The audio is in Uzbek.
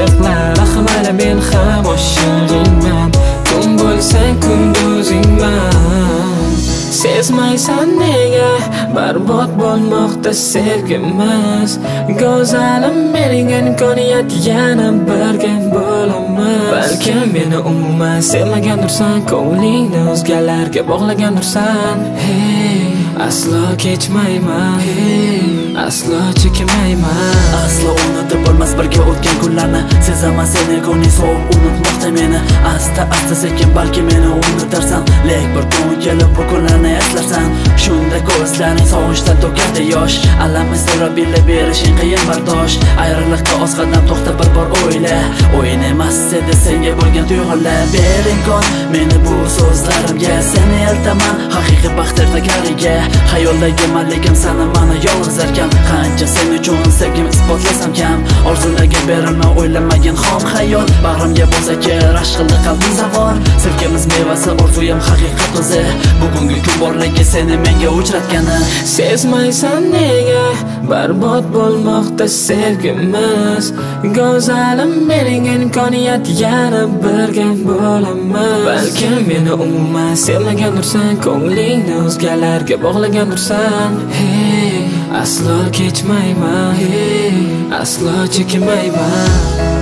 sirtlar Mayli men ham oshig'ingman Kun bo'lsang kunduzingman Sezmaysan nega barbod bo'lmoqda sevgimiz Go'zalim mening imkoniyat yana birga bo'laman Balkim meni umuman sevmagandirsan Ko'nglingni o'zgalarga bog'lagandirsan Hey, aslo kechmayman Hey, aslo chekinmayman Aslo unutib bo'lmas birga o'tgan kunlarni Sezaman seni ko'ngling sovuq unutmoqda meni Asta sekin balki meni unutarsan Lek bir kun kelib bu kunlarni eslarsan Shunda ko'zlaring sog'inchdan to'kadi yosh Alamni sira bilib berishing qiyin bardosh Ayriliqqa oz qadam to'xta bir bor o'yla O'yin emas edi senga bo'lgan tuyg'ular Ber imkon meni bu so'zlarimga Seni eltaman haqiqiy baxt ertakariga Xayoldagi malligim sana mana yolg'iz erkam Qancha sen uchun sevgim isbotlasam kam Orzularga berilma o'ylamagin xom xayol Bag'rimga bo'lsa kerak ashqildi qalbim zavor Sevgimiz mevasi orzuyim haqiqat o'zi Bugungi kun borligi seni menga uchratgani Sezmaysan nega barbod bo'lmoqda sevgimiz Go'zalim mening imkoniyat yana birga bo'laman Balkim meni umuman sevmagandirsan Ko'nglingni o'zgalarga bog'lagandirsan Hey, aslo kechmayman Hey, aslo chekinmayman